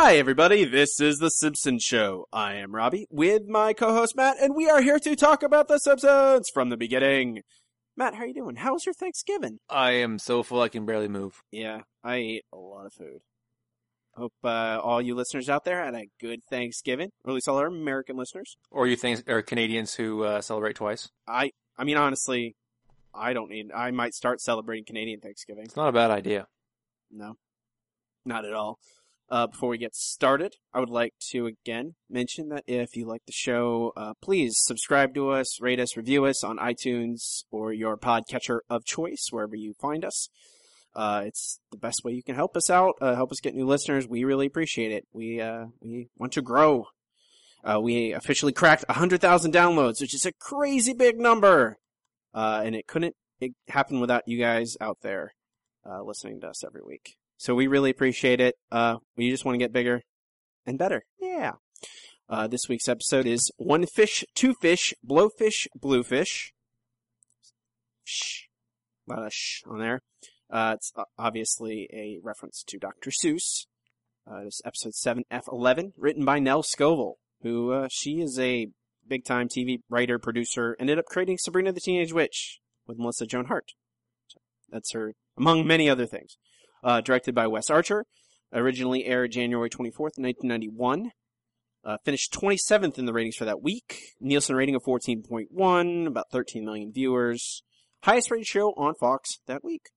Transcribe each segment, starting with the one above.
Hi, everybody. This is The Simpsons Show. I am Robbie with my co-host Matt, and we are here to talk about The Simpsons from the beginning. Matt, how are you doing? How was your Thanksgiving? I am so full I can barely move. Yeah, I ate a lot of food. Hope all you listeners out there had a good Thanksgiving, or at least all our American listeners. Or you Canadians who celebrate twice. I mean, honestly, I might start celebrating Canadian Thanksgiving. It's not a bad idea. No, not at all. Before we get started, I would like to again mention that if you like the show, please subscribe to us, rate us, review us on iTunes or your podcatcher of choice, wherever you find us. It's the best way you can help us out, help us get new listeners. We really appreciate it. We want to grow. We officially cracked 100,000 downloads, which is a crazy big number. And it couldn't happen without you guys out there, listening to us every week. So we really appreciate it. We just want to get bigger and better. Yeah. This week's episode is One Fish, Two Fish, Blowfish, Bluefish. Shh. A lot of shh on there. It's obviously a reference to Dr. Seuss. It's episode 7F11, written by Nell Scovell, who, she is a big-time TV writer, producer, ended up creating Sabrina the Teenage Witch with Melissa Joan Hart. So that's her, among many other things. Directed by Wes Archer. Originally aired January 24th, 1991. Finished 27th in the ratings for that week. Nielsen rating of 14.1, about 13 million viewers. Highest rated show on Fox that week.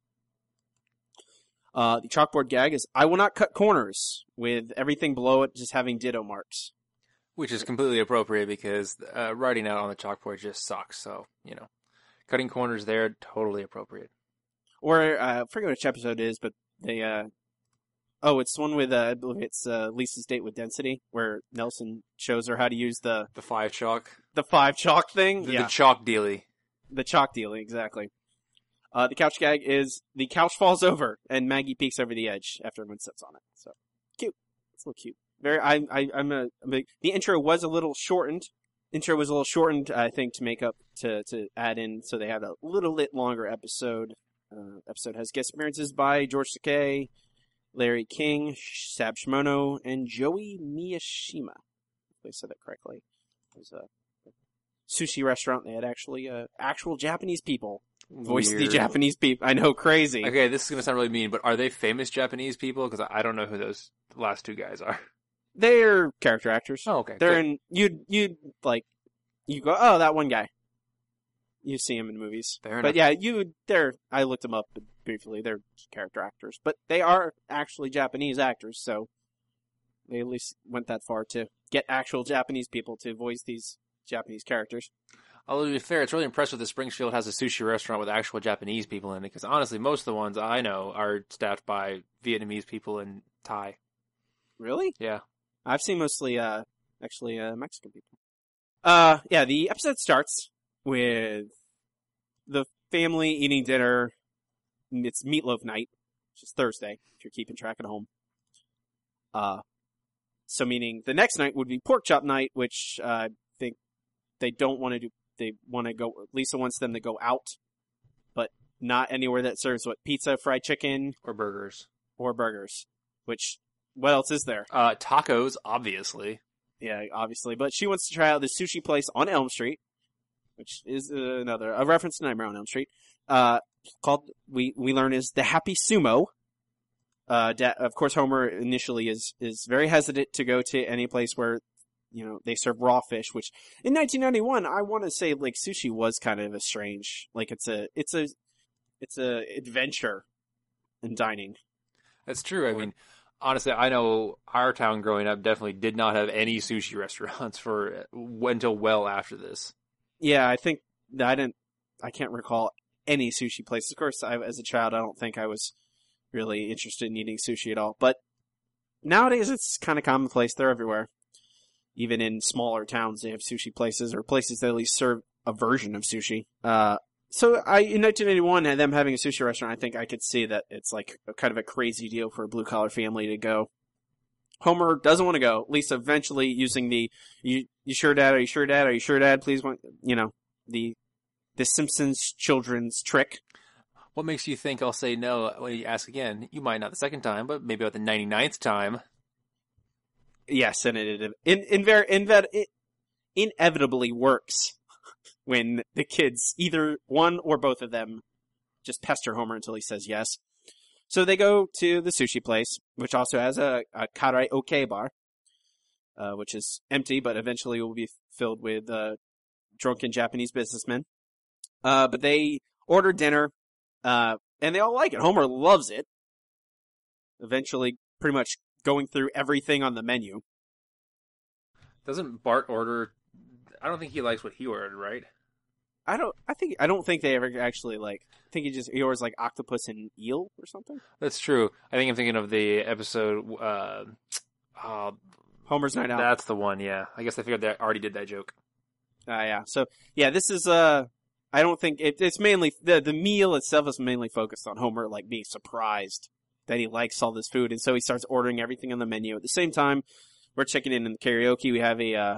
The chalkboard gag is, I will not cut corners, with everything below it just having ditto marks. Which is completely appropriate because writing out on the chalkboard just sucks. So, cutting corners there, totally appropriate. Or, I forget which episode it is, but they, it's one with, I believe it's Lisa's date with Density, where Nelson shows her how to use the 5 chalk. The 5 chalk thing? The chalk dealie. The chalk dealie, exactly. The couch gag is, the couch falls over, and Maggie peeks over the edge after everyone sits on it. So, cute. It's a little cute. The intro was a little shortened. I think, to make up, to add in, so they have a little bit longer episode. Episode has guest appearances by George Takei, Larry King, Sab Shimono, and Joey Miyashima. If I said that correctly. It was a sushi restaurant. They had actual Japanese people voice the Japanese people. I know, crazy. Okay, this is going to sound really mean, but are they famous Japanese people? Because I don't know who those last two guys are. They're character actors. Oh, okay. They're in, you go, oh, that one guy. You see him in movies. Fair enough. But yeah, I looked them up briefly. They're character actors. But they are actually Japanese actors, so they at least went that far to get actual Japanese people to voice these Japanese characters. Although, to be fair, it's really impressive that Springfield has a sushi restaurant with actual Japanese people in it, because honestly, most of the ones I know are staffed by Vietnamese people and Thai. Really? Yeah. I've seen mostly, Mexican people. The episode starts with the family eating dinner. It's meatloaf night, which is Thursday, if you're keeping track at home. So meaning the next night would be pork chop night, which I think they don't want to do. They want to go, Lisa wants them to go out, but not anywhere that serves pizza, fried chicken, Or burgers. Which, what else is there? Tacos, obviously. Yeah, obviously. But she wants to try out the sushi place on Elm Street, which is a reference to Nightmare on Elm Street, called, we learn, is the Happy Sumo. Of course, Homer initially is very hesitant to go to any place where, they serve raw fish, which in 1991, I want to say, sushi was kind of a strange, it's a adventure in dining. That's true. I mean, honestly, I know our town growing up definitely did not have any sushi restaurants until well after this. Yeah, I think I can't recall any sushi places. Of course, as a child, I don't think I was really interested in eating sushi at all. But nowadays, it's kind of commonplace. They're everywhere. Even in smaller towns, they have sushi places, or places that at least serve a version of sushi. So in 1981, them having a sushi restaurant, I think I could see that it's kind of a crazy deal for a blue-collar family to go. Homer doesn't want to go. Lisa eventually using the, you sure, Dad? Are you sure, Dad? Are you sure, Dad? Please, the Simpsons children's trick. What makes you think I'll say no when you ask again? You might not the second time, but maybe about the 99th time. Yes, and it inevitably works when the kids, either one or both of them, just pester Homer until he says yes. So they go to the sushi place, which also has a karaoke bar, which is empty, but eventually will be filled with drunken Japanese businessmen. But they order dinner, and they all like it. Homer loves it. Eventually, pretty much going through everything on the menu. Doesn't Bart order? I don't think he likes what he ordered, right? I don't think they ever actually like. I think he orders like octopus and eel or something. That's true. I think I'm thinking of the episode. Homer's Night Out. That's the one. Yeah, I guess I figured that I already did that joke. Yeah. So yeah, this is I don't think it's mainly the meal itself is mainly focused on Homer like being surprised that he likes all this food, and so he starts ordering everything on the menu. At the same time, we're checking in the karaoke. We have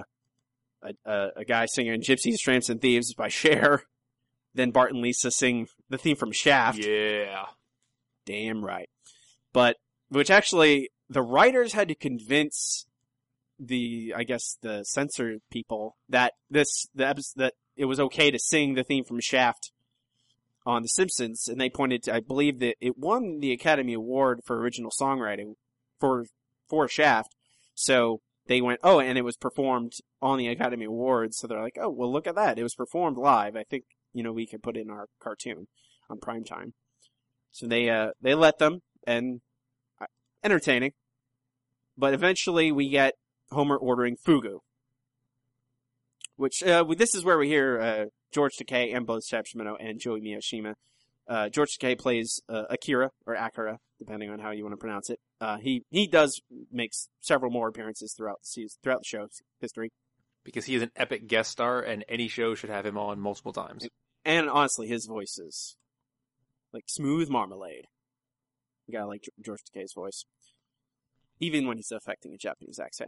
a guy singing "Gypsies, Tramps, and Thieves" by Cher. Then Bart and Lisa sing the theme from Shaft. Yeah, damn right. But which actually the writers had to convince the censor people that that it was okay to sing the theme from Shaft on The Simpsons, and they pointed to, I believe that it won the Academy Award for original songwriting for Shaft. So they went, oh, and it was performed on the Academy Awards. So they're like, oh, well, look at that. It was performed live. I think, we could put it in our cartoon on primetime. So they let them, and entertaining. But eventually we get Homer ordering fugu, which this is where we hear George Takei and both Shimano and Joey Miyashima. George Takei plays Akira or Akira, depending on how you want to pronounce it. He does make several more appearances throughout the show's history because he is an epic guest star, and any show should have him on multiple times. And honestly, his voice is like smooth marmalade. You gotta like George Takei's voice, even when he's affecting a Japanese accent.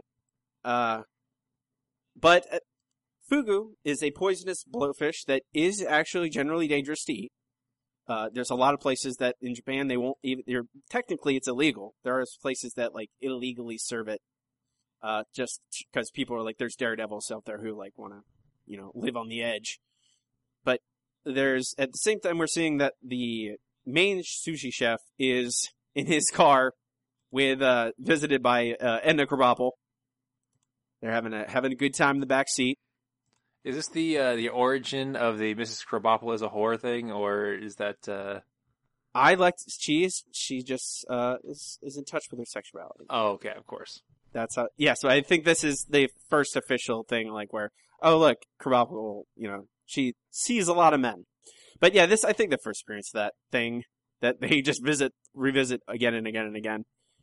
But fugu is a poisonous blowfish that is actually generally dangerous to eat. There's a lot of places that in Japan they won't even. Technically, it's illegal. There are places that like illegally serve it, just because people are like, there's daredevils out there who like want to, live on the edge. But there's at the same time we're seeing that the main sushi chef is in his car with visited by Edna Krabappel. They're having a good time in the back seat. Is this the origin of the Mrs. Krabappel as a whore thing, or is that? I like she just is in touch with her sexuality. Oh, okay, of course. That's how. Yeah, so I think this is the first official thing, like where look, Krabappel, she sees a lot of men. But yeah, I think the first experience of that thing that they just revisit again and again and again.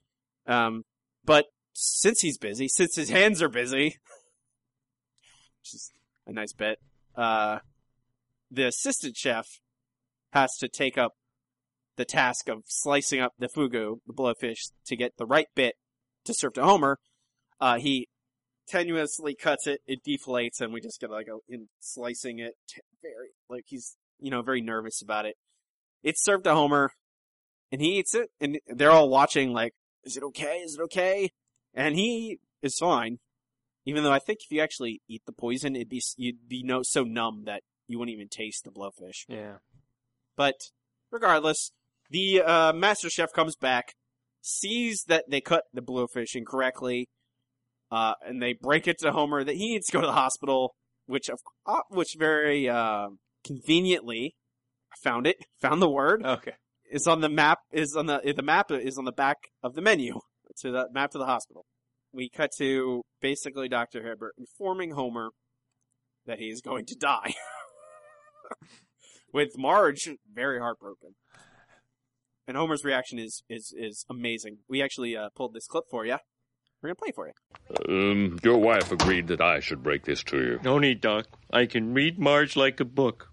But since he's busy, since his hands are busy, which is a nice bit, the assistant chef has to take up the task of slicing up the fugu, the blowfish, to get the right bit to serve to Homer. He tenuously cuts it, it deflates, and we just get in slicing it. He's, very nervous about it. It's served to Homer, and he eats it, and they're all watching like, is it okay? Is it okay? And he is fine. Even though I think if you actually eat the poison, you'd be so numb that you wouldn't even taste the blowfish. Yeah. But regardless, the master chef comes back, sees that they cut the blowfish incorrectly, and they break it to Homer that he needs to go to the hospital, which very conveniently, found the word. Okay. Is on the map. The map is on the back of the menu to the map to the hospital. We cut to basically Dr. Hibbert informing Homer that he is going to die, with Marge very heartbroken. And Homer's reaction is amazing. We actually pulled this clip for you. We're gonna play for you. Your wife agreed that I should break this to you. No need, Doc. I can read Marge like a book.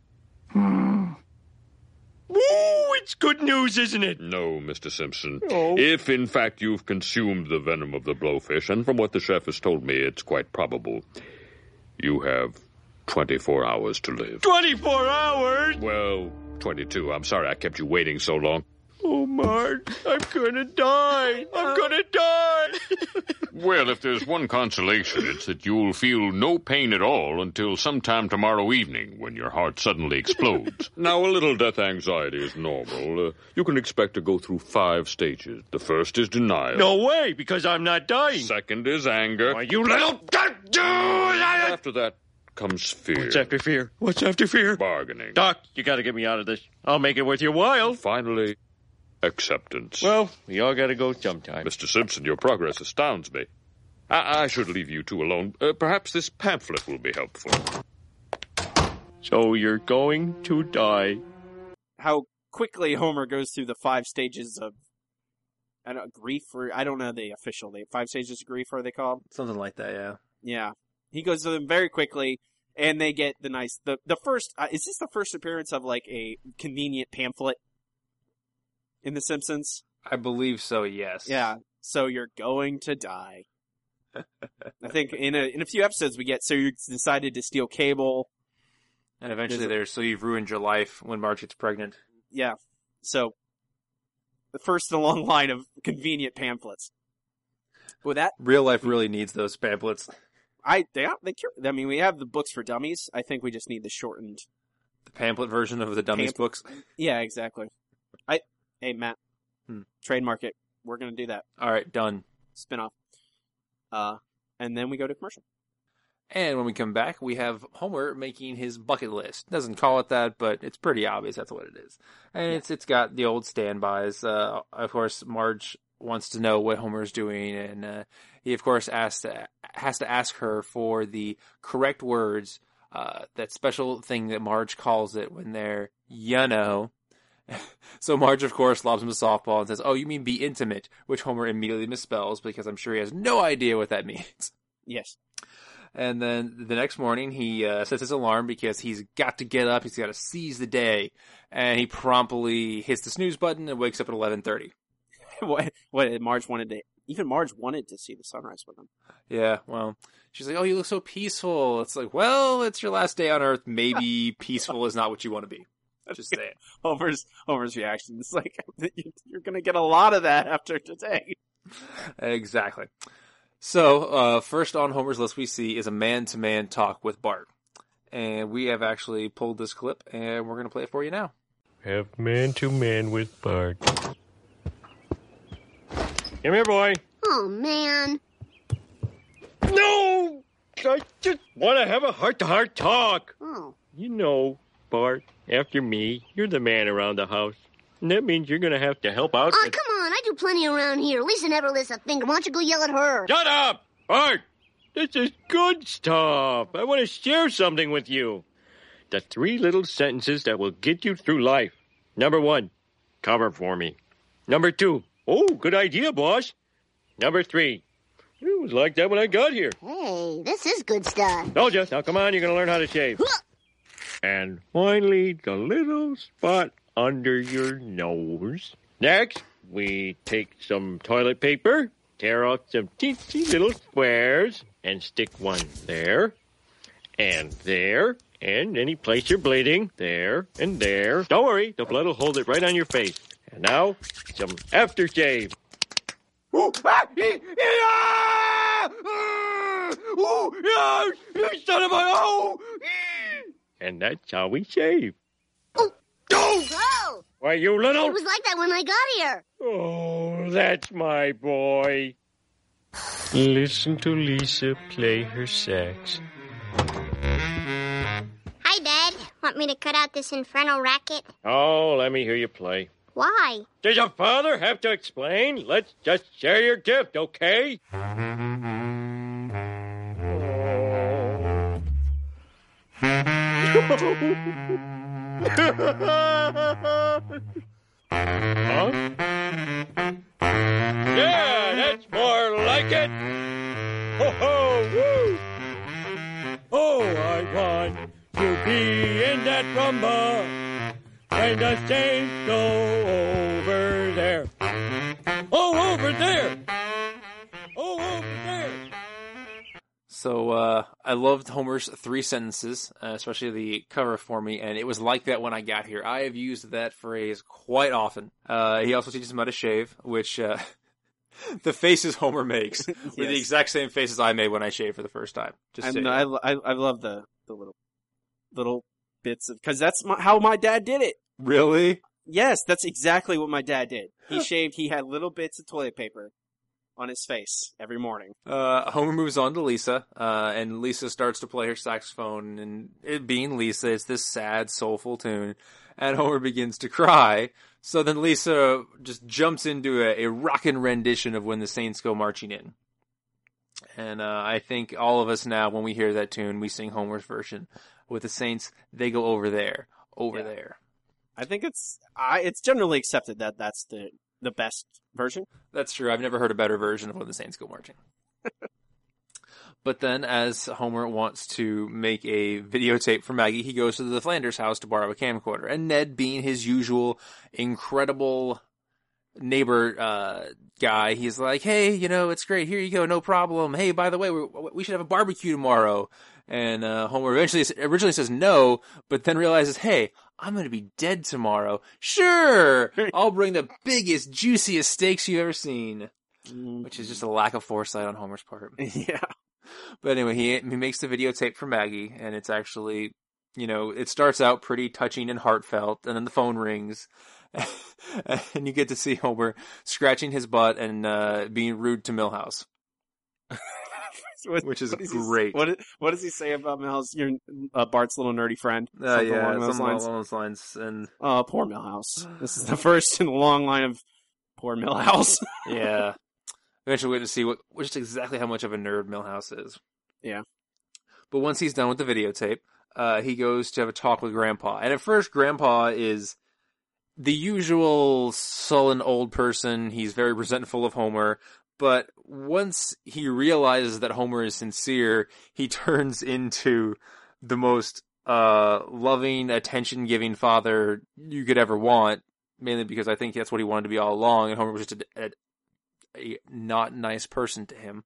Woo! It's good news, isn't it? No, Mr. Simpson. Oh. If, in fact, you've consumed the venom of the blowfish, and from what the chef has told me, it's quite probable, you have 24 hours to live. 24 hours? Well, 22. I'm sorry I kept you waiting so long. Oh, Marge, I'm gonna die. I'm gonna die. Well, if there's one consolation, it's that you'll feel no pain at all until sometime tomorrow evening when your heart suddenly explodes. Now, a little death anxiety is normal. You can expect to go through 5 stages. The first is denial. No way, because I'm not dying. Second is anger. Why, you little... After that comes fear. What's after fear? What's after fear? Bargaining. Doc, you gotta get me out of this. I'll make it worth your while. Finally, acceptance. Well, we all gotta go sometime. Mr. Simpson, your progress astounds me. I should leave you two alone. Perhaps this pamphlet will be helpful. So you're going to die. How quickly Homer goes through the 5 stages of grief, or I don't know the official name. 5 stages of grief, are they called? Something like that, yeah. Yeah. He goes through them very quickly, and they get the first, is this the first appearance of like a convenient pamphlet in The Simpsons? I believe so, yes. Yeah. So you're going to die. I think in a few episodes we get, so you decided to steal cable. And eventually there's So You've Ruined Your Life when Marge gets pregnant. Yeah. So, the first in a long line of convenient pamphlets. With that, Real life really needs those pamphlets. I mean, we have the books for dummies. I think we just need the shortened. The pamphlet version of the Dummies books. Yeah, exactly. Hey, Matt. Trademark it. We're going to do that. All right, done. Spin-off. And then we go to commercial. And when we come back, we have Homer making his bucket list. Doesn't call it that, but it's pretty obvious that's what it is. And it's got the old standbys. Of course, Marge wants to know what Homer's doing, and he, of course, has to ask her for the correct words, that special thing that Marge calls it when they're, you know. So Marge, of course, lobs him a softball and says, "Oh, you mean be intimate," which Homer immediately misspells because I'm sure he has no idea what that means. Yes. And then the next morning, he sets his alarm because he's got to get up. He's got to seize the day. And he promptly hits the snooze button and wakes up at 11:30. What Marge wanted to... Even Marge wanted to see the sunrise with him. Yeah, well, she's like, "Oh, you look so peaceful." It's like, well, it's your last day on Earth. Maybe peaceful is not what you want to be. Just saying. Homer's reaction is like, you're going to get a lot of that after today. Exactly. So, first on Homer's list we see is a man-to-man talk with Bart. And we have actually pulled this clip, and we're going to play it for you now. Have man-to-man with Bart. Come here, boy. Oh, man. No! I just want to have a heart-to-heart talk. Oh. You know, Bart, after me, you're the man around the house. And that means you're going to have to help out. Oh, come on. I do plenty around here. Lisa never lifts a finger. Why don't you go yell at her? Shut up! Bart! This is good stuff. I want to share something with you. The 3 little sentences that will get you through life. Number 1, cover for me. Number 2, oh, good idea, boss. Number 3, it was like that when I got here. Hey, this is good stuff. Told you. Now, come on, you're going to learn how to shave. And finally, the little spot under your nose. Next, we take some toilet paper, tear off some teensy little squares, and stick one there, and any place you're bleeding, there, and there. Don't worry, the blood will hold it right on your face. And now, some aftershave. You son of a... And that's how we shave. Oh! Oh! Why, you little... It was like that when I got here. Oh, that's my boy. Listen to Lisa play her sax. Hi, Dad. Want me to cut out this infernal racket? Oh, let me hear you play. Why? Does your father have to explain? Let's just share your gift, okay? Huh? Yeah, that's more like it. Ho ho, woo! Oh, I want to be in that rumba, and the Saints go over there. Oh, over there. Oh, over there. So, I loved Homer's 3 sentences, especially the cover for me, and it was like that when I got here. I have used that phrase quite often. He also teaches him how to shave, which, The faces Homer makes were Yes. the exact same faces I made when I shaved for the first time. Just saying. I love the little bits of, because that's how my dad did it. Really? Yes, that's exactly what my dad did. He shaved. He had little bits of toilet paper on his face every morning. Homer moves on to Lisa, and Lisa starts to play her saxophone, and it being Lisa, it's this sad, soulful tune, and Homer begins to cry. So then Lisa just jumps into a rockin' rendition of When the Saints Go Marching In. And I think all of us now, when we hear that tune, we sing Homer's version. With the Saints, they go over there, there. I think it's generally accepted that that's the best version. That's true. I've never heard a better version of When the Saints Go Marching. But then, as Homer wants to make a videotape for Maggie, he goes to the Flanders house to borrow a camcorder. And Ned, being his usual incredible neighbor guy, he's like, hey, it's great. Here you go. No problem. Hey, by the way, we should have a barbecue tomorrow. And Homer originally says no, but then realizes, hey, I'm going to be dead tomorrow. Sure, I'll bring the biggest, juiciest steaks you've ever seen. Which is just a lack of foresight on Homer's part. Yeah. But anyway, he makes the videotape for Maggie, and it's actually, it starts out pretty touching and heartfelt, and then the phone rings, and you get to see Homer scratching his butt and being rude to Milhouse. Which is great. What does he say about Milhouse? You're Bart's little nerdy friend. Something along those lines. And poor Milhouse. This is the first in a long line of poor Milhouse. Yeah. Eventually we get to see just exactly how much of a nerd Milhouse is. Yeah. But once he's done with the videotape, he goes to have a talk with Grandpa. And at first, Grandpa is the usual sullen old person. He's very resentful of Homer. But once he realizes that Homer is sincere, he turns into the most loving, attention-giving father you could ever want, mainly because I think that's what he wanted to be all along, and Homer was just a not nice person to him.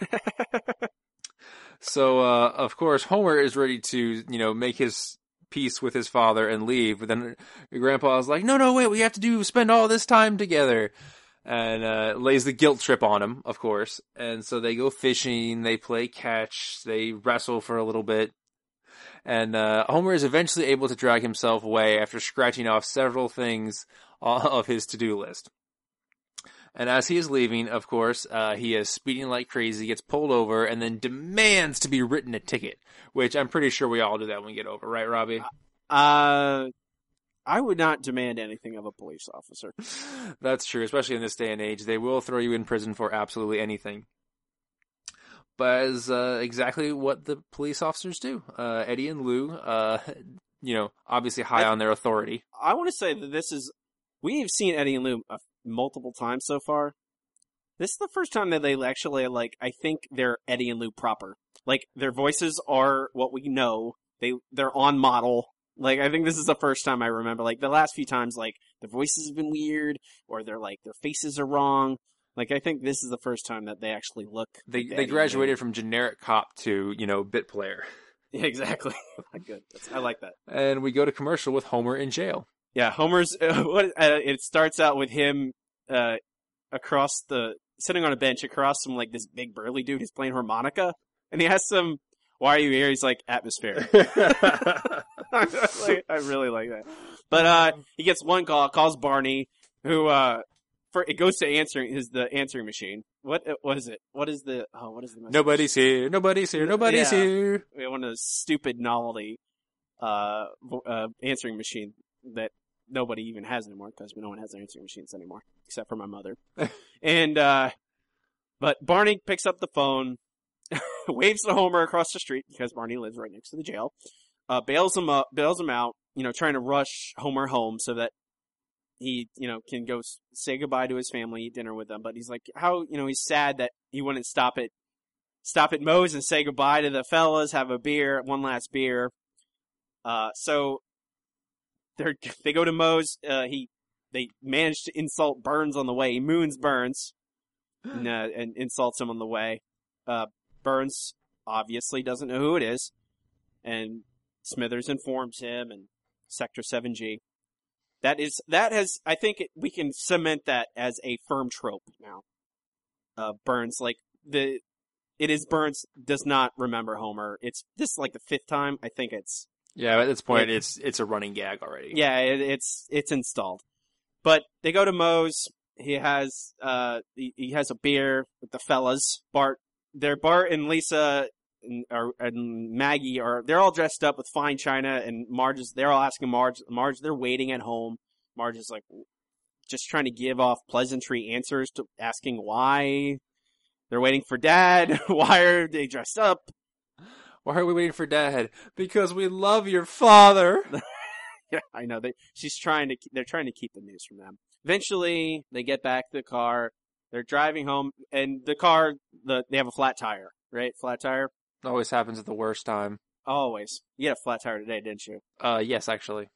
So, of course, Homer is ready to, make his peace with his father and leave, but then Grandpa is like, no, wait, we have to spend all this time together. And lays the guilt trip on him, of course. And so they go fishing, they play catch, they wrestle for a little bit. And Homer is eventually able to drag himself away after scratching off several things of his to-do list. And as he is leaving, of course, he is speeding like crazy, gets pulled over, and then demands to be written a ticket. Which I'm pretty sure we all do that when we get over, right, Robbie? I would not demand anything of a police officer. That's true, especially in this day and age. They will throw you in prison for absolutely anything. But as exactly what the police officers do. Eddie and Lou, obviously high on their authority. I want to say that we've seen Eddie and Lou multiple times so far. This is the first time that they actually, I think they're Eddie and Lou proper. Their voices are what we know. They're on model. I think this is the first time I remember. The last few times, the voices have been weird, or their faces are wrong. I think this is the first time that they actually look. They graduated from generic cop to, bit player. Yeah, exactly. Good. I like that. And we go to commercial with Homer in jail. Yeah, Homer's, it starts out with him, sitting on a bench across from, this big burly dude who's playing harmonica. And he asks him, why are you here? He's like, atmosphere. I really like that. But he gets one call, calls Barney, who it goes to the answering machine. What is it? What is the message? Nobody's here. Nobody's here. Nobody's here. We have one of those stupid novelty answering machine that nobody even has anymore, because no one has answering machines anymore except for my mother. And but Barney picks up the phone. Waves to Homer across the street because Barney lives right next to the jail. Bails him out, trying to rush Homer home so that he, can go say goodbye to his family, eat dinner with them. But he's like, he's sad that he wouldn't stop at Moe's and say goodbye to the fellas, have one last beer. So they go to Moe's. They manage to insult Burns on the way. He moons Burns and insults him on the way. Burns obviously doesn't know who it is, and Smithers informs him, and Sector 7G. I think we can cement that as a firm trope now. Burns, like, it is Burns does not remember Homer. It's this is like the 5th time. I think it's... Yeah, at this point, it's a running gag already. Yeah, it's installed. But they go to Moe's. He has a beer with the fellas. Bart and Lisa and Maggie they're all dressed up with fine china, and they're all asking Marge, they're waiting at home. Marge is like just trying to give off pleasantry answers to asking why they're waiting for Dad. Why are they dressed up? Why are we waiting for Dad? Because we love your father. Yeah, I know. They're trying to keep the news from them. Eventually, they get back to the car. They're driving home, and the car, they have a flat tire, right? Flat tire. Always happens at the worst time. Always. You had a flat tire today, didn't you? Yes, actually.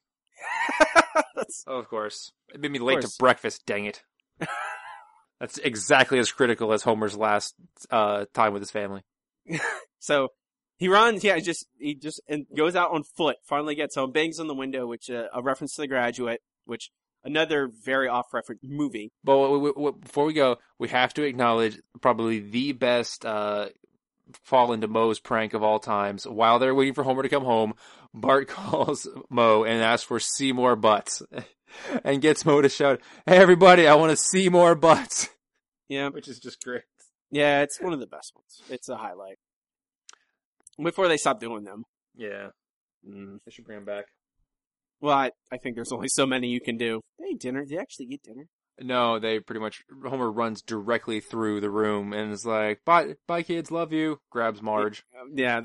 Oh, of course. It made me late to breakfast, dang it. That's exactly as critical as Homer's last time with his family. So he runs, he just and goes out on foot, finally gets home, bangs on the window, which a reference to The Graduate, which another very off-reference movie. But before we go, we have to acknowledge probably the best fall into Moe's prank of all times. While they're waiting for Homer to come home, Bart calls Moe and asks for see more butts. And gets Moe to shout, "Hey everybody, I want to see more butts." Yeah. Which is just great. Yeah, it's one of the best ones. It's a highlight. Before they stop doing them. Yeah. They should bring them back. Well, I think there's only so many you can do. They ate dinner. They actually eat dinner. No, they pretty much, Homer runs directly through the room and is like, bye kids, love you. Grabs Marge. Yeah,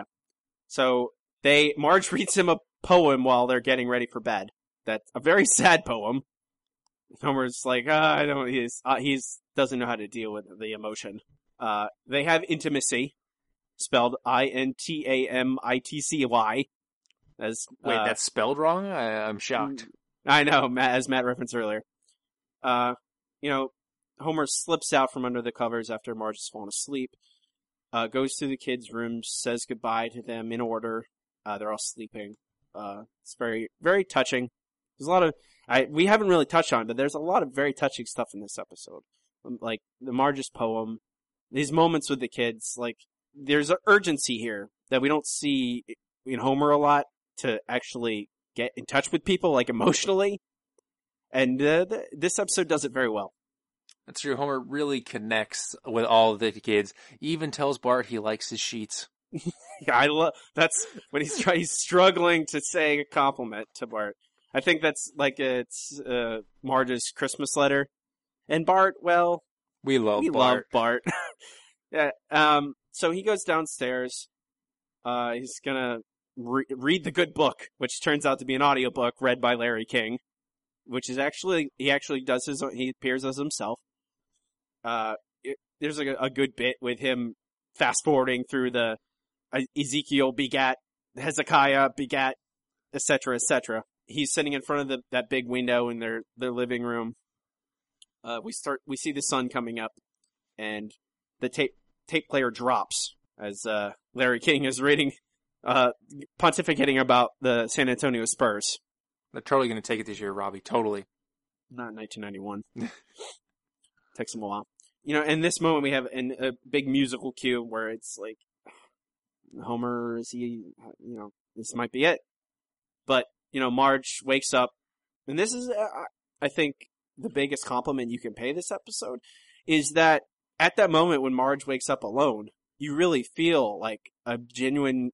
so Marge reads him a poem while they're getting ready for bed. That's a very sad poem. Homer's like, he's doesn't know how to deal with the emotion. They have intimacy, spelled INTAMITCY. Wait, that's spelled wrong? I'm shocked. I know, as Matt referenced earlier. Homer slips out from under the covers after Marge has fallen asleep, goes to the kids' rooms, says goodbye to them in order. They're all sleeping. It's very, very touching. There's a lot of, we haven't really touched on it, but there's a lot of very touching stuff in this episode. Like the Marge's poem, these moments with the kids, like there's an urgency here that we don't see in Homer a lot to actually get in touch with people, like emotionally. And this episode does it very well. That's true. Homer really connects with all of the kids. He even tells Bart he likes his sheets. Yeah, I love that's when he's struggling to say a compliment to Bart. I think that's like it's Marge's Christmas letter. And Bart, well, we love Bart. Yeah. So he goes downstairs. He's gonna read the good book, which turns out to be an audiobook read by Larry King, which is he actually does he appears as himself. There's a good bit with him fast forwarding through the Ezekiel begat Hezekiah begat, etc., etc. He's sitting in front of that big window in their living room. We see the sun coming up, and the tape player drops as Larry King is reading, pontificating about the San Antonio Spurs. They're totally going to take it this year, Robbie. Totally. Not in 1991. Takes them a while. In this moment we have a big musical cue where it's like, Homer, this might be it. But, Marge wakes up, and this is, I think, the biggest compliment you can pay this episode, is that at that moment when Marge wakes up alone, you really feel like genuine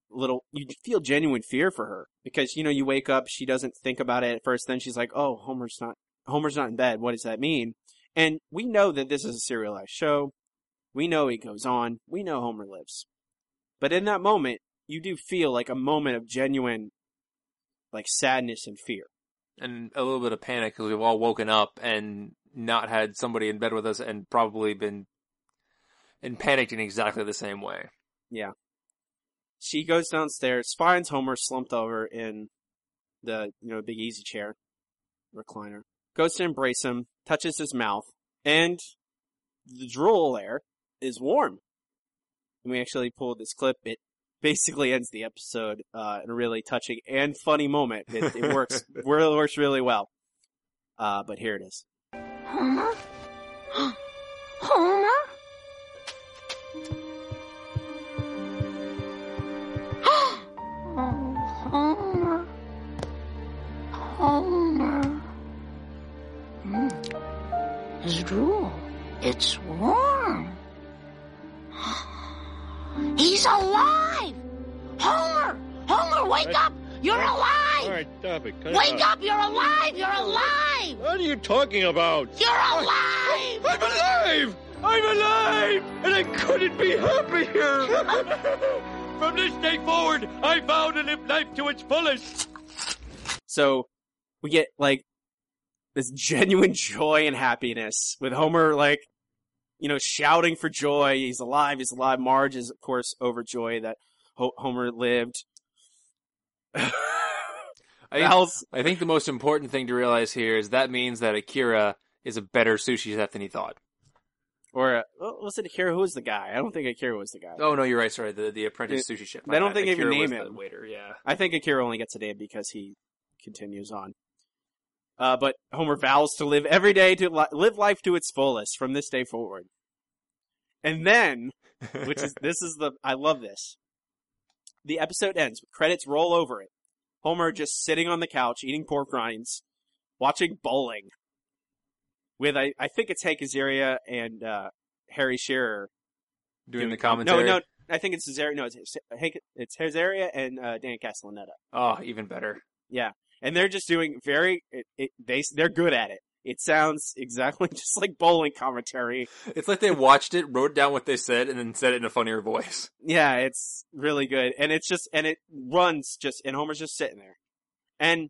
fear for her. Because, you wake up, she doesn't think about it at first, then she's like, oh, Homer's not in bed, what does that mean? And we know that this is a serialized show. We know it goes on. We know Homer lives. But in that moment, you do feel like a moment of genuine, like, sadness and fear. And a little bit of panic because we've all woken up and not had somebody in bed with us and probably been panicked in exactly the same way. Yeah. She goes downstairs, finds Homer slumped over in the, big easy chair, recliner. Goes to embrace him, touches his mouth, and the drool there is warm. And we actually pulled this clip. It basically ends the episode in a really touching and funny moment. It works really well. But here it is. Homer? Homer? Homer. Homer. His drool. It's warm. He's alive! Homer! Homer, wake up! You're All alive! right, stop it. Cut it Wake out. up! You're alive! You're alive! What are you talking about? You're alive! I'm alive! I'm alive! And I couldn't be happier! From this day forward, I vow to live life to its fullest. So we get like this genuine joy and happiness with Homer, like, you know, shouting for joy. He's alive. He's alive. Marge is, of course, overjoyed that Homer lived. I think the most important thing to realize here is that means that Akira is a better sushi chef than he thought. Or was it Akira? Who was the guy? I don't think Akira was the guy. Oh no, you're right. Sorry, the apprentice sushi chef. I don't think they even Akira name was the him. waiter. Yeah. I think Akira only gets a name because he continues on. But Homer vows to live every day to live life to its fullest from this day forward. And then, I love this. The episode ends with credits roll over it. Homer just sitting on the couch eating pork rinds, watching bowling. With, I think it's Hank Azaria and Harry Shearer doing the commentary. No, I think it's Azaria. No, it's Azaria and Dan Castellaneta. Oh, even better. Yeah, and they're just doing they're good at it. It sounds exactly just like bowling commentary. It's like they watched it, wrote down what they said, and then said it in a funnier voice. Yeah, it's really good, and it runs and Homer's just sitting there, and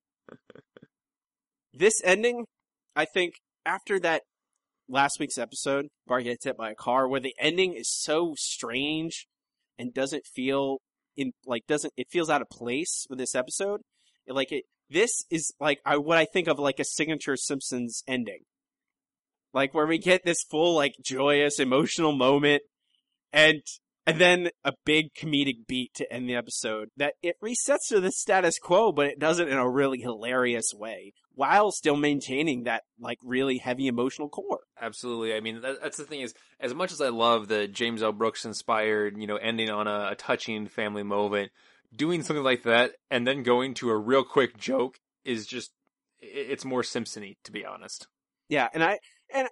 this ending, I think. After that last week's episode, Bart gets hit by a car, where the ending is so strange and doesn't feel it feels out of place with this episode. This is like what I think of like a signature Simpsons ending, like where we get this full like joyous emotional moment, and then a big comedic beat to end the episode that it resets to the status quo, but it does it in a really hilarious way, while still maintaining that, like, really heavy emotional core. Absolutely. I mean, that's the thing is, as much as I love the James L. Brooks inspired, ending on a touching family moment, doing something like that and then going to a real quick joke is just, it's more Simpson-y, to be honest. Yeah, there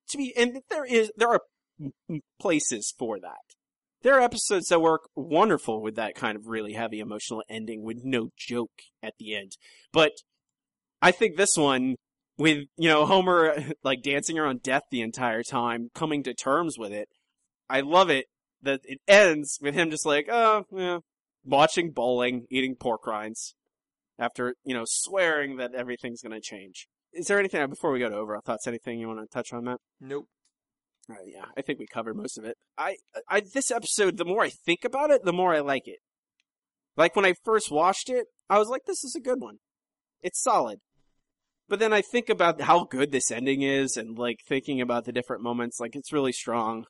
are places for that. There are episodes that work wonderful with that kind of really heavy emotional ending with no joke at the end. But I think this one, with, Homer, like, dancing around death the entire time, coming to terms with it, I love it that it ends with him just like, watching bowling, eating pork rinds, after, swearing that everything's gonna change. Is there anything, before we go to overall thoughts, anything you want to touch on, Matt? Nope. Yeah, I think we covered most of it. This episode, the more I think about it, the more I like it. Like, when I first watched it, I was like, this is a good one. It's solid. But then I think about how good this ending is, and, like, thinking about the different moments, like, it's really strong.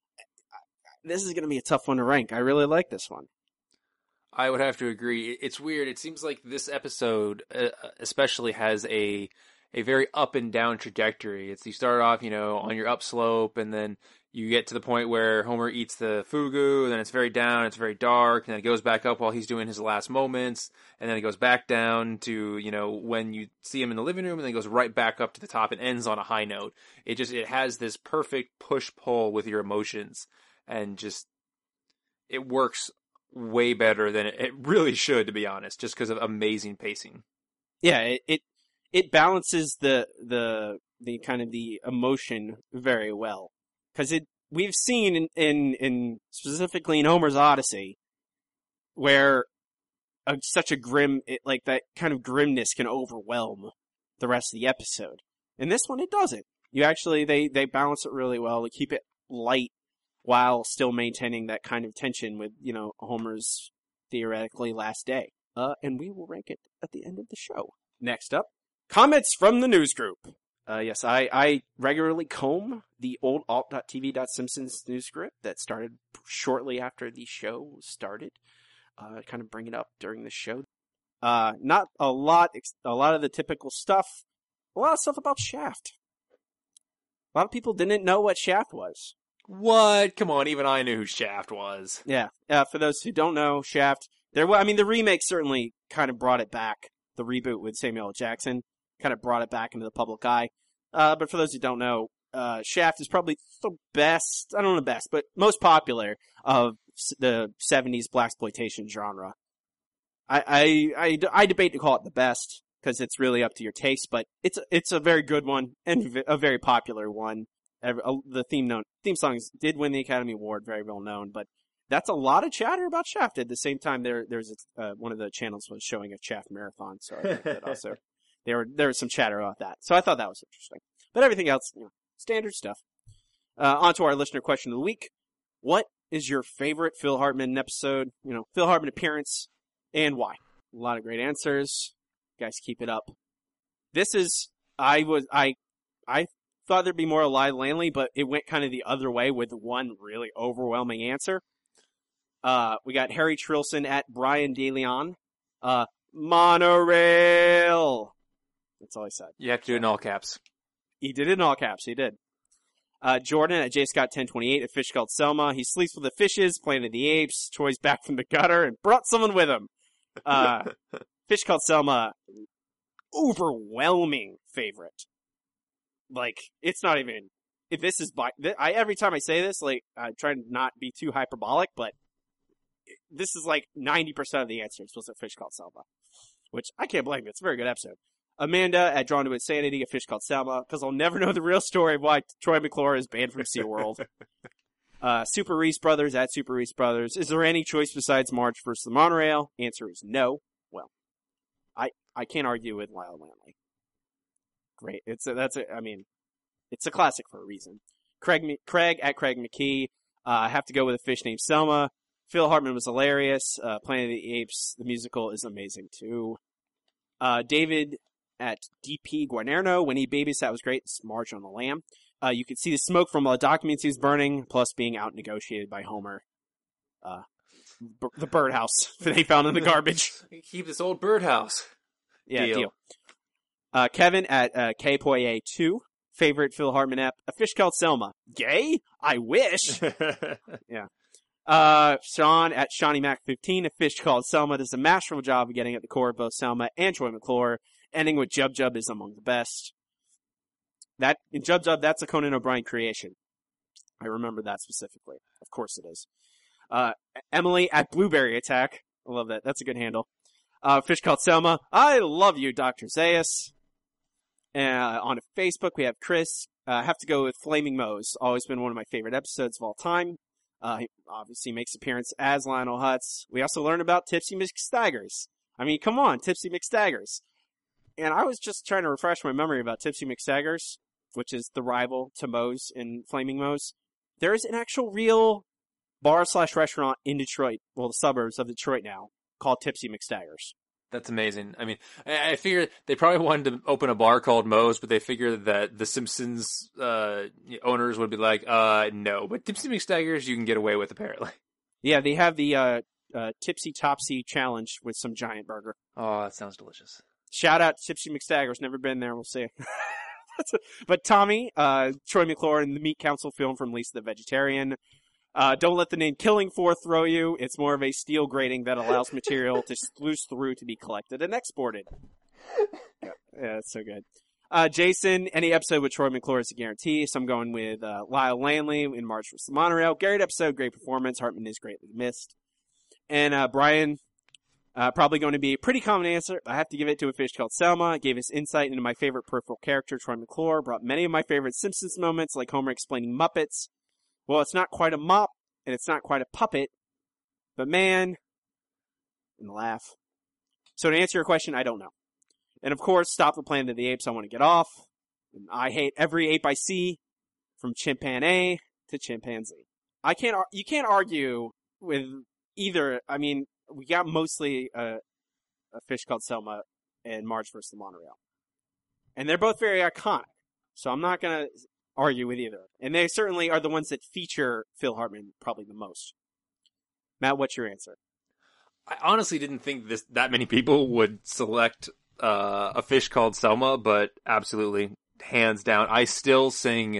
This is going to be a tough one to rank. I really like this one. I would have to agree. It's weird. It seems like this episode especially has a very up and down trajectory. You start off, on your upslope, and then you get to the point where Homer eats the fugu, and then it's very down, it's very dark, and then it goes back up while he's doing his last moments, and then it goes back down to, when you see him in the living room, and then it goes right back up to the top and ends on a high note. It has this perfect push-pull with your emotions, and just, it works way better than it really should, to be honest, just because of amazing pacing. Yeah, it balances the kind of the emotion very well, because we've seen in specifically in Homer's Odyssey, where such a like that kind of grimness can overwhelm the rest of the episode. In this one, it doesn't. They balance it really well to keep it light while still maintaining that kind of tension with Homer's theoretically last day. And we will rank it at the end of the show. Next up, comments from the news group. Yes, I regularly comb the old alt.tv.simpsons news script that started shortly after the show started. Kind of bring it up during the show. Not a lot of the typical stuff. A lot of stuff about Shaft. A lot of people didn't know what Shaft was. What? Come on, even I knew who Shaft was. Yeah. For those who don't know, Shaft, the remake certainly kind of brought it back. The reboot with Samuel L. Jackson kind of brought it back into the public eye. But for those who don't know, Shaft is probably the best, I don't know the best, but most popular of the 70s blaxploitation genre. I debate to call it the best because it's really up to your taste, but it's a very good one and a very popular one. The theme songs did win the Academy Award, very well known, but that's a lot of chatter about Shaft. At the same time, there's one of the channels was showing a Shaft marathon, so I think that also there was some chatter about that. So I thought that was interesting. But everything else, standard stuff. On to our listener question of the week. What is your favorite Phil Hartman episode? Phil Hartman appearance, and why? A lot of great answers. You guys, keep it up. This is I thought there'd be more Lyle Lanley, but it went kind of the other way with one really overwhelming answer. We got Harry Trilson at Brian DeLeon. Monorail. That's all I said. You have to do it in all caps. He did it in all caps. He did. Jordan at JScott1028, a fish called Selma. He sleeps with the fishes, Planet of the Apes, Troy's back from the gutter, and brought someone with him. Fish called Selma, overwhelming favorite. Like, it's not even, if this is every time I say this, like, I try to not be too hyperbolic, but this is like 90% of the answers was a Fish Called Selma, which I can't blame you. It's a very good episode. Amanda at Drawn to Insanity, a Fish Called Selma, because I'll never know the real story of why Troy McClure is banned from SeaWorld. Super Reese Brothers at Super Reese Brothers. Is there any choice besides Marge versus the Monorail? Answer is no. Well, I can't argue with Lyle Lanley. Great. It's a classic for a reason. Craig at Craig McKee. I have to go with a fish named Selma. Phil Hartman was hilarious. Planet of the Apes, the musical, is amazing too. David at DP Guarnerno, when he babysat was great. It's Marge on the Lamb. You could see the smoke from all the documents he was burning, plus being out negotiated by Homer. The birdhouse that they found in the garbage. Keep this old birdhouse. Yeah, deal. Kevin at KPoye2, favorite Phil Hartman app, a fish called Selma. Gay? I wish. Yeah. Sean at ShawneeMac15, a fish called Selma, does a masterful job of getting at the core of both Selma and Troy McClure. Ending with Jub Jub is among the best. In Jub Jub, that's a Conan O'Brien creation. I remember that specifically. Of course it is. Emily at Blueberry Attack. I love that. That's a good handle. Fish called Selma. I love you, Dr. Zayas. On Facebook, we have Chris. I have to go with Flaming Moe's. Always been one of my favorite episodes of all time. He obviously makes appearance as Lionel Hutz. We also learn about Tipsy McStaggers. I mean, come on, Tipsy McStaggers. And I was just trying to refresh my memory about Tipsy McStaggers, which is the rival to Moe's in Flaming Moe's. There is an actual real bar/restaurant in Detroit, well, the suburbs of Detroit now, called Tipsy McStaggers. That's amazing. I mean, I figured they probably wanted to open a bar called Moe's, but they figured that the Simpsons owners would be like, no. But Tipsy McStaggers you can get away with, apparently. Yeah, they have the Tipsy Topsy Challenge with some giant burger. Oh, that sounds delicious. Shout out to Tipsy McStaggers. Never been there. We'll see. But Tommy, Troy McClure in the Meat Council film from Lisa the Vegetarian. Don't let the name Killing Floor throw you. It's more of a steel grating that allows material to sluice through to be collected and exported. Yeah, it's so good. Jason, any episode with Troy McClure is a guarantee. So I'm going with Lyle Lanley in March vs. the Monorail. Great episode, great performance. Hartman is greatly missed. And Brian, probably going to be a pretty common answer. I have to give it to a fish called Selma. It gave us insight into my favorite peripheral character, Troy McClure. Brought many of my favorite Simpsons moments, like Homer explaining Muppets. Well, it's not quite a mop, and it's not quite a puppet, but man, and laugh. So to answer your question, I don't know. And of course, Stop the Planet of the Apes, I want to get off. And I hate every ape I see, from chimpanzee to chimpanzee. You can't argue with either. I mean, we got mostly a fish called Selma and Marge vs. the Monorail. And they're both very iconic. So I'm not going to argue with either. And they certainly are the ones that feature Phil Hartman probably the most. Matt, what's your answer? I honestly didn't think that many people would select a fish called Selma, but absolutely, hands down. I still sing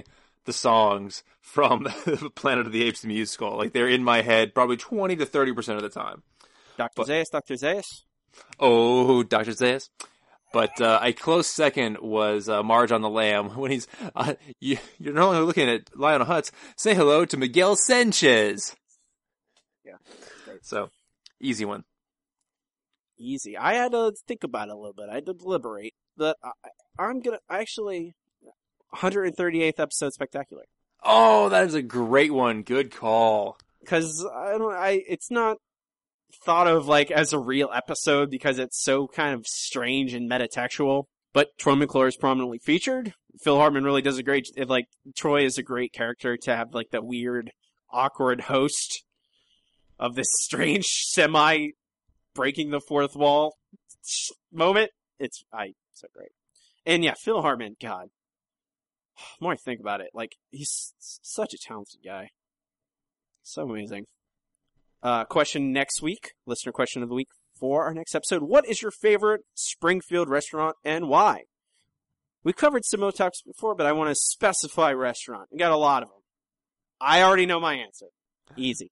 the songs from Planet of the Apes the musical. Like, they're in my head probably 20 to 30% of the time. Dr. Zaius. Oh, Dr. Zaius. But a close second was Marge on the Lamb when he's you're no longer looking at Lionel Hutz. Say hello to Miguel Sanchez. Yeah, great. So easy one. Easy. I had to think about it a little bit. I had to deliberate. But I'm gonna actually 138th episode spectacular. Oh, that is a great one. Good call. Because it's not thought of like as a real episode because it's so kind of strange and metatextual. But Troy McClure is prominently featured. Phil Hartman really does a great. Like Troy is a great character to have like the weird, awkward host of this strange semi breaking the fourth wall moment. It's so great. And yeah, Phil Hartman, God. The more I think about it, like, he's such a talented guy. So amazing. Question next week, listener question of the week for our next episode. What is your favorite Springfield restaurant and why? We've covered some topics before, but I want to specify restaurant. We got a lot of them. I already know my answer. Easy.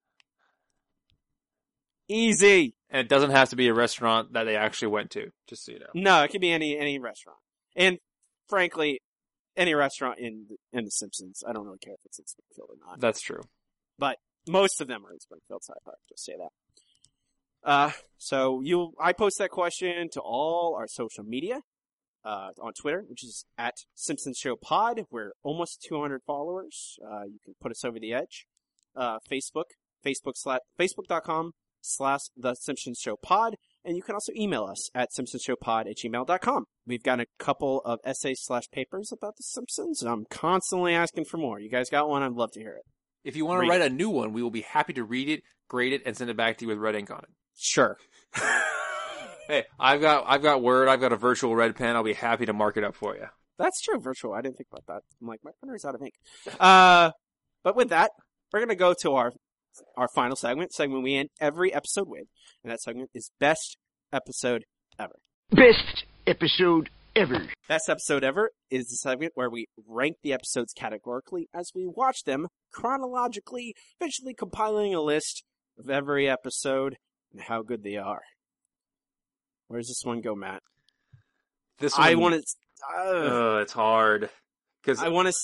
Easy. And it doesn't have to be a restaurant that they actually went to, just so you know. No, it could be any restaurant. And frankly, any restaurant in The Simpsons. I don't really care if it's in Springfield or not. That's true. But most of them are in Springfield, so I just say that. I post that question to all our social media, on Twitter, which is at Simpsons Show Pod. We're almost 200 followers. You can put us over the edge. Facebook.com/The Simpsons Show Pod. And you can also email us at simpsonshowpod@gmail.com. We've got a couple of essays/papers about The Simpsons, and I'm constantly asking for more. You guys got one? I'd love to hear it. If you want to write a new one, we will be happy to read it, grade it, and send it back to you with red ink on it. Sure. Hey, I've got Word, I've got a virtual red pen. I'll be happy to mark it up for you. That's true, virtual. I didn't think about that. I'm like, my printer's out of ink. But with that, we're going to go to our final segment we end every episode with. And that segment is Best Episode Ever. Best episode ever. Best Episode Ever is the segment where we rank the episodes categorically as we watch them chronologically, eventually compiling a list of every episode and how good they are. Where's this one go, Matt? This one, I want to... it's hard. Cause I want to...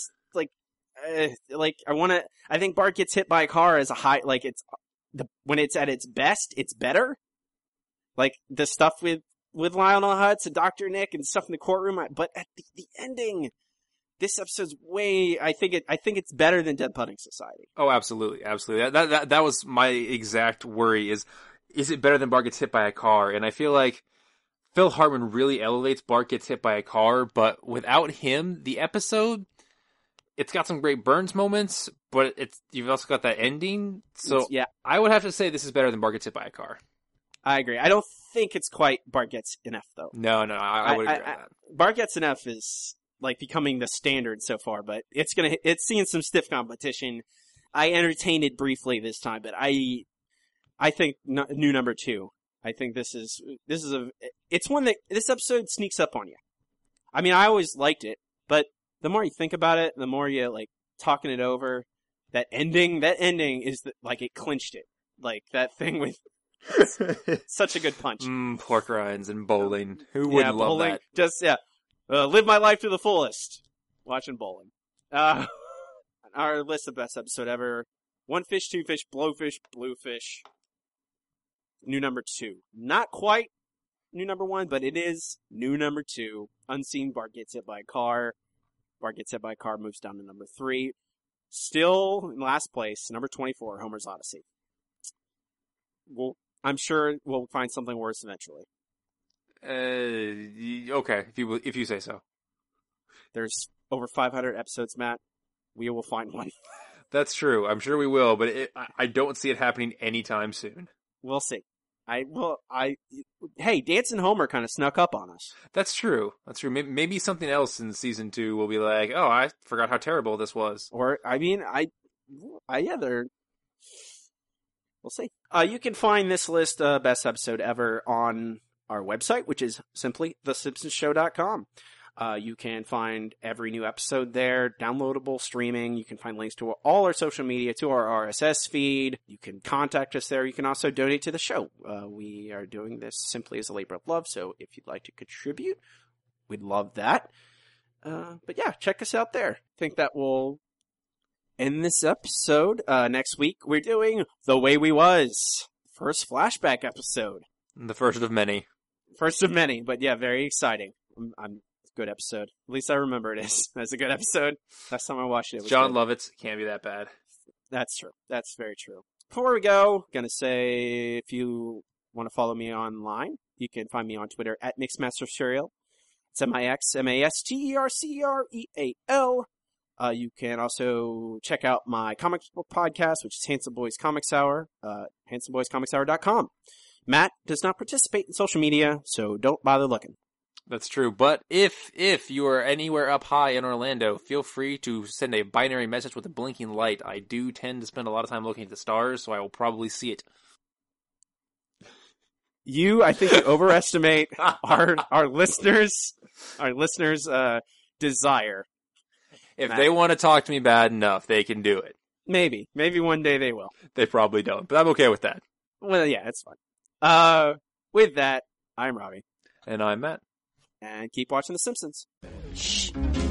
I think Bart gets hit by a car as a high, like when it's at its best, it's better. Like the stuff with Lionel Hutz and Dr. Nick and stuff in the courtroom, but at the ending, this episode's I think it's better than Dead Pudding Society. Oh, absolutely. That was my exact worry is it better than Bart gets hit by a car? And I feel like Phil Hartman really elevates Bart gets hit by a car, but without him, the episode, it's got some great Burns moments, but you've also got that ending. So yeah, I would have to say this is better than Bart gets hit by a car. I agree. I don't think it's quite Bart Gets an F though. No, I would agree with that. Bart Gets an F is like becoming the standard so far, but it's seeing some stiff competition. I entertained it briefly this time, but I think new number 2. I think this is it's one that this episode sneaks up on you. I mean, I always liked it, but the more you think about it, the more you like talking it over. That ending is like it clinched it. Like that thing with such a good punch. Pork rinds and bowling. Who wouldn't love bowling, that? Just live my life to the fullest. Watching bowling. Our list of best episode ever: 1 fish, 2 fish, blowfish, bluefish. New number 2. Not quite new number 1, but it is new number 2. Unseen Bart Gets Hit by a Car. Bart Gets Hit by a Car moves down to number 3. Still in last place, number 24, Homer's Odyssey. Well, I'm sure we'll find something worse eventually. Okay, if you say so. There's over 500 episodes, Matt. We will find one. That's true. I'm sure we will, but I don't see it happening anytime soon. We'll see. Hey, Dancing Homer kind of snuck up on us. That's true. Maybe something else in season 2 will be like, oh, I forgot how terrible this was. Or, I mean, we'll see. You can find this list, best episode ever, on our website, which is simply thesimpsonshow.com. You can find every new episode there, downloadable, streaming. You can find links to all our social media, to our RSS feed. You can contact us there. You can also donate to the show. We are doing this simply as a labor of love, so if you'd like to contribute, we'd love that. But yeah, check us out there. I think that will end this episode. Next week, we're doing The Way We Was. First flashback episode. The first of many. First of many, but yeah, very exciting. Good episode. At least I remember it is. That's a good episode. Last time I watched it was John good. Lovitz. Can't be that bad. That's true. That's very true. Before we go, gonna say if you want to follow me online, you can find me on Twitter at MixmasterCereal. It's MixMasterCereal. You can also check out my comic book podcast, which is Handsome Boys Comics Hour, handsomeboyscomicshour.com. Matt does not participate in social media, so don't bother looking. That's true. But if you are anywhere up high in Orlando, feel free to send a binary message with a blinking light. I do tend to spend a lot of time looking at the stars, so I will probably see it. I think you overestimate our listeners' desire. If they want to talk to me bad enough, they can do it. Maybe one day they will. They probably don't, but I'm okay with that. Well, yeah, it's fine. With that, I'm Robbie. And I'm Matt. And keep watching The Simpsons. Shh.